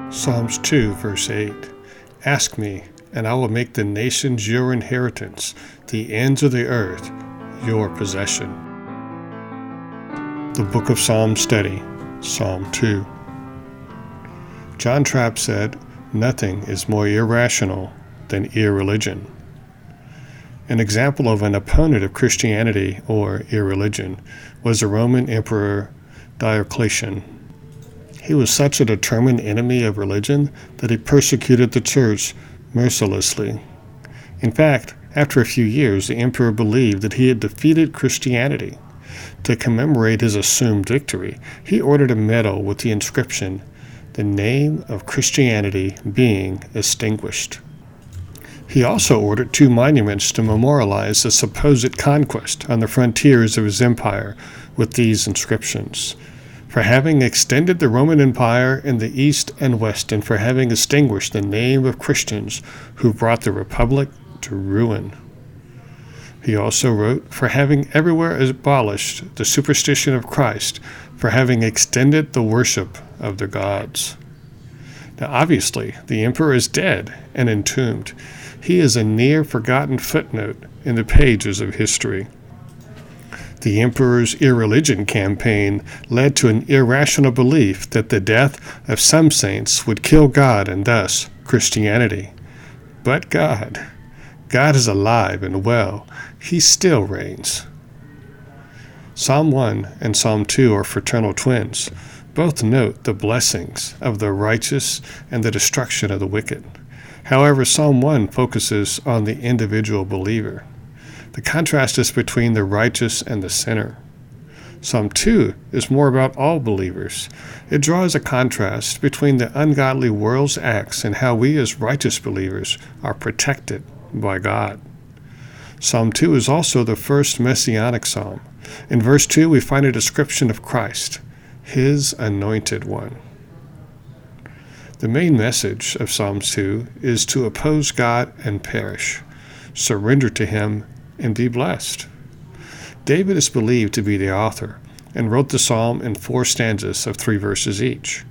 Psalms 2, verse 8. Ask me, and I will make the nations your inheritance, the ends of the earth your possession. The Book of Psalms Study, Psalm 2. John Trapp said, "Nothing is more irrational than irreligion." An example of an opponent of Christianity, or irreligion, was the Roman Emperor Diocletian. He was such a determined enemy of religion that he persecuted the church mercilessly. In fact, after a few years, the emperor believed that he had defeated Christianity. To commemorate his assumed victory, he ordered a medal with the inscription, "The name of Christianity being extinguished." He also ordered 2 monuments to memorialize the supposed conquest on the frontiers of his empire with these inscriptions: "For having extended the Roman Empire in the east and west, and for having extinguished the name of Christians who brought the Republic to ruin." He also wrote, "For having everywhere abolished the superstition of Christ, for having extended the worship of the gods." Now obviously, the emperor is dead and entombed. He is a near-forgotten footnote in the pages of history. The emperor's irreligion campaign led to an irrational belief that the death of some saints would kill God and thus Christianity. But God is alive and well. He still reigns. Psalm 1 and Psalm 2 are fraternal twins. Both note the blessings of the righteous and the destruction of the wicked. However, Psalm 1 focuses on the individual believer. The contrast is between the righteous and the sinner. Psalm 2 is more about all believers. It draws a contrast between the ungodly world's acts and how we as righteous believers are protected by God. Psalm 2 is also the first messianic psalm. In verse 2, we find a description of Christ, his anointed one. The main message of Psalms 2 is to oppose God and perish, surrender to him, and be blessed. David is believed to be the author and wrote the psalm in 4 stanzas of 3 verses each.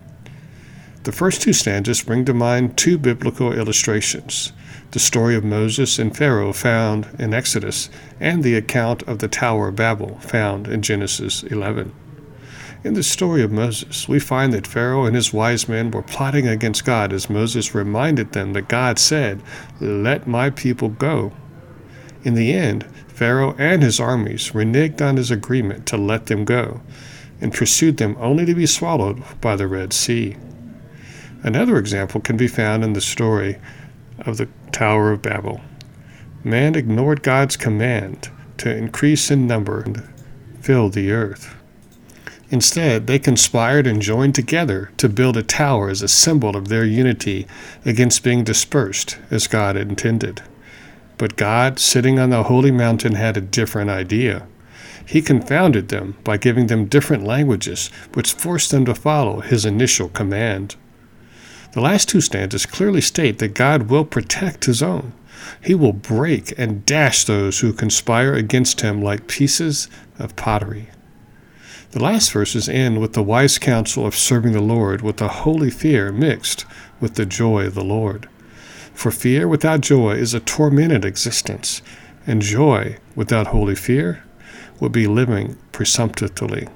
The first 2 stanzas bring to mind 2 biblical illustrations: the story of Moses and Pharaoh found in Exodus, and the account of the Tower of Babel found in Genesis 11. In the story of Moses, we find that Pharaoh and his wise men were plotting against God as Moses reminded them that God said, "Let my people go." In the end, Pharaoh and his armies reneged on his agreement to let them go, and pursued them only to be swallowed by the Red Sea. Another example can be found in the story of the Tower of Babel. Man ignored God's command to increase in number and fill the earth. Instead, they conspired and joined together to build a tower as a symbol of their unity against being dispersed as God had intended. But God, sitting on the holy mountain, had a different idea. He confounded them by giving them different languages, which forced them to follow his initial command. The last 2 stanzas clearly state that God will protect his own. He will break and dash those who conspire against him like pieces of pottery. The last verses end with the wise counsel of serving the Lord with a holy fear mixed with the joy of the Lord. For fear without joy is a tormented existence, and joy without holy fear would be living presumptuously.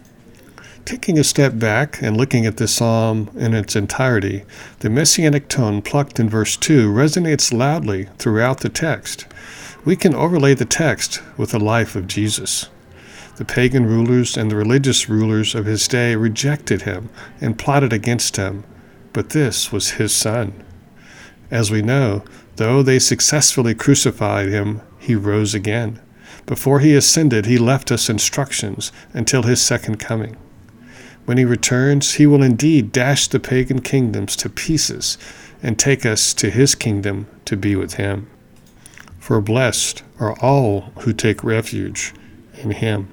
Taking a step back and looking at this psalm in its entirety, the messianic tone plucked in verse 2 resonates loudly throughout the text. We can overlay the text with the life of Jesus. The pagan rulers and the religious rulers of his day rejected him and plotted against him, but this was his son. As we know, though they successfully crucified him, he rose again. Before he ascended, he left us instructions until his second coming. When he returns, he will indeed dash the pagan kingdoms to pieces and take us to his kingdom to be with him. For blessed are all who take refuge in him.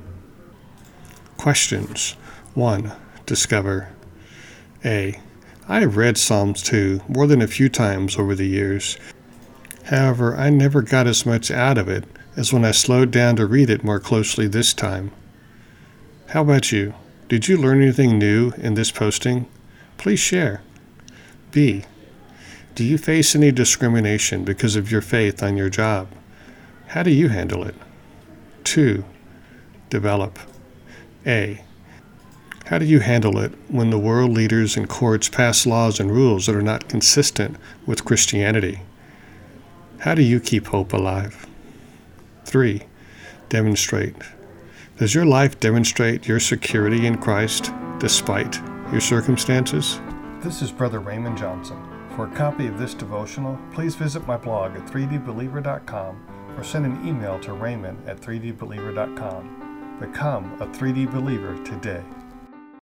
Questions. 1. Discover. A. I have read Psalms 2 more than a few times over the years. However, I never got as much out of it as when I slowed down to read it more closely this time. How about you? Did you learn anything new in this posting? Please share. B. Do you face any discrimination because of your faith on your job? How do you handle it? 2. Develop. A. How do you handle it when the world leaders and courts pass laws and rules that are not consistent with Christianity? How do you keep hope alive? 3. Demonstrate. Does your life demonstrate your security in Christ despite your circumstances? This is Brother Raymond Johnson. For a copy of this devotional, please visit my blog at 3dbeliever.com or send an email to raymond@3dbeliever.com. Become a 3D believer today.